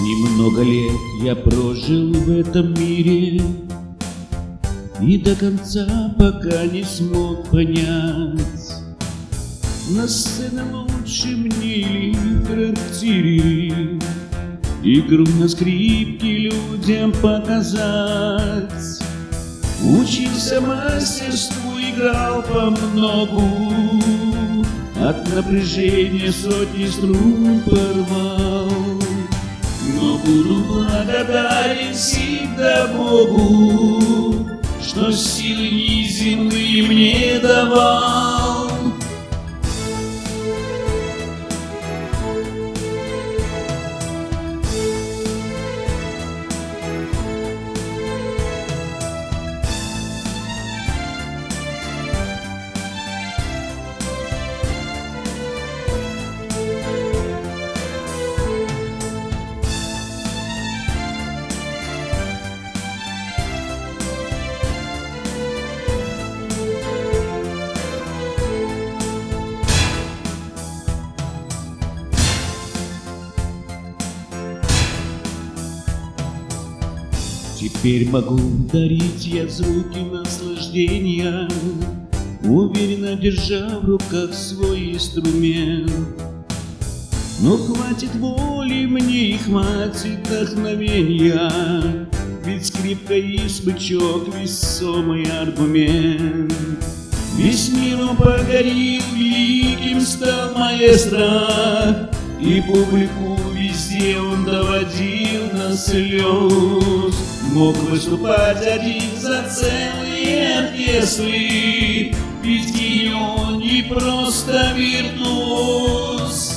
Немного лет я прожил в этом мире и до конца пока не смог понять, на сцене лучше мне или в трактире игру на скрипке людям показать. Учился мастерству, играл помногу, от напряжения сотни струн порвал. Но буду благодарен всегда Богу, что силы неземные мне давал. Теперь могу дарить я звуки наслаждения, уверенно держа в руках свой инструмент. Но хватит воли мне и хватит вдохновения, ведь скрипка и смычок — весомый аргумент. Весь мир он погорел, великим стал маэстро, и публику везде он доводил до слез. Мог выступать один за целые оркестры, ведь он не просто виртуоз.